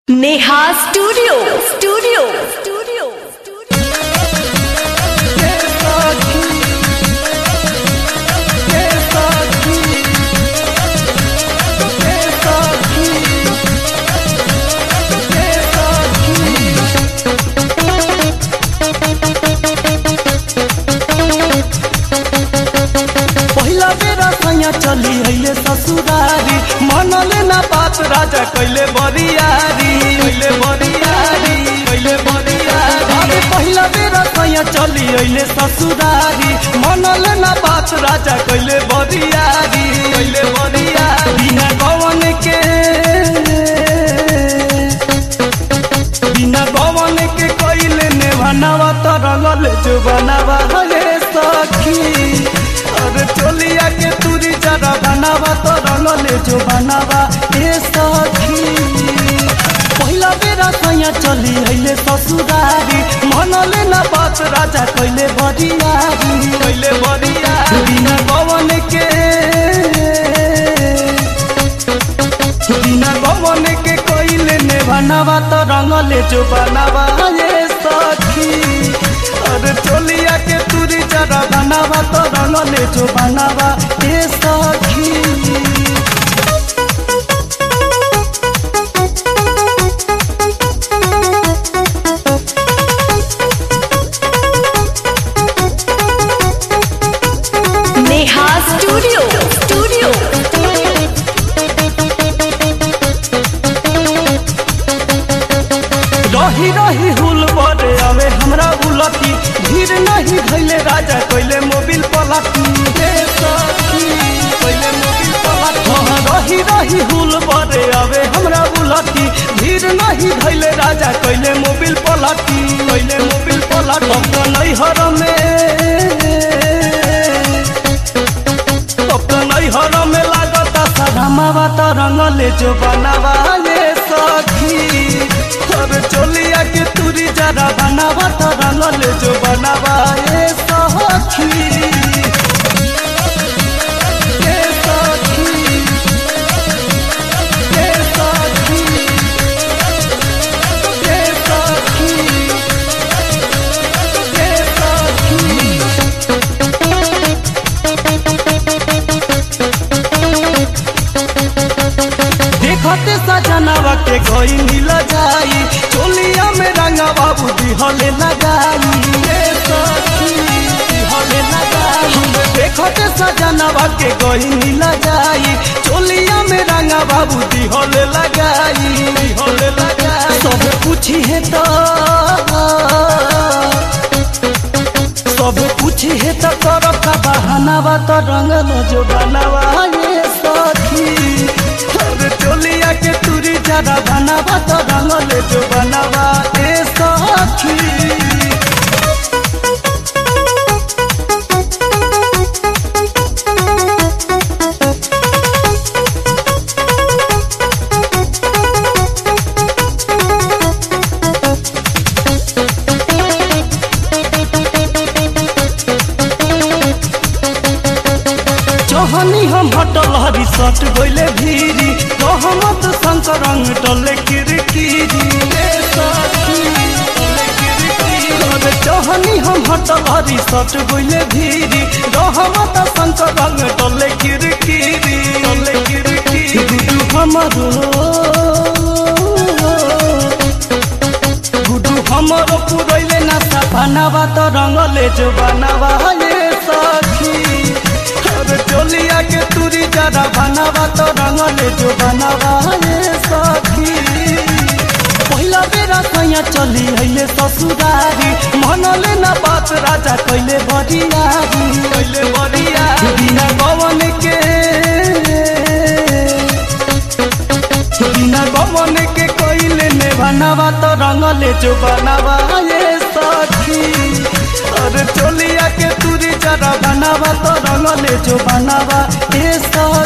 Neha studio studio पहिला बेरा सैया चली है ससुरारी मनले ना बात राजा कैले बरियारी पहिला बेरा सैया चली है ससुरारी मनले ना बात राजा कैले बरियारी बिना गवन के कैले ने भनावा तो रंगल जो बनावा हे सखी अरे चोलिया के तुरी जरा बनावा तो रंगले जो बनावा ए सखी पहिला बेरा सैया चली है ससुरारी मनले ना बात राजा कैले बरियारी बिना गवन के कैले ने बनावा तो रंगले जो बनावा ए सखी अरे चोलिया के तुरी जरा बनावा तो रंगले जो बनावा ए सखी नेहा स्टूडियो रही हुल बड़े आवे हमरा उलटी भीड़ नहीं धैले राजा कैले मोबिल पलटी रही हुल बड़े आवे हमरा उलटी भीड़ नहीं धैले राजा कैले मोबिल पलटी नैहर में लागता सदामावा तो रंगले जो बनावा ये सखी अरे चोलिया के तुरी जरा बनावा तो रंगले जो बनावा ये सखी देखते सजनावा के गई नील जाई चोलिया में रंगा बाबू दिहले लगाई देखते सजनावा के गई नील जाई चोलिया में रंगा बाबू दिहले लगाई सब पूछी है तो करब का बहानावा तो रंगल जो बनावा ये सखी चोलिया के तुरी जरा बनावा तो रंगले जो बनावा ए सखी चौहनी हम हटल हरी सट गइले भीरी रहमत शंकर रंग टले किरकिरी चौहनी हम हटल हरी सट गइले भीरी रहमत शंकर रंग टले किरकिरी गुडू हमरो पुरैले ना बनावा तो रंगले जो बनावा ये सखी चोलिया के तुरी जरा बनावा तो रंगले जो बनावा ये सखी पहिला बेरा सैया चली है ससुरारी मनले ना बात राजा कैले बरियारी बिना गवन के कैले ने बनावा तो रंगले जो बनावा ये सखी अरे चोलिया के तुरी जरा बनावा तो रंगले जो बनावा ए सखी।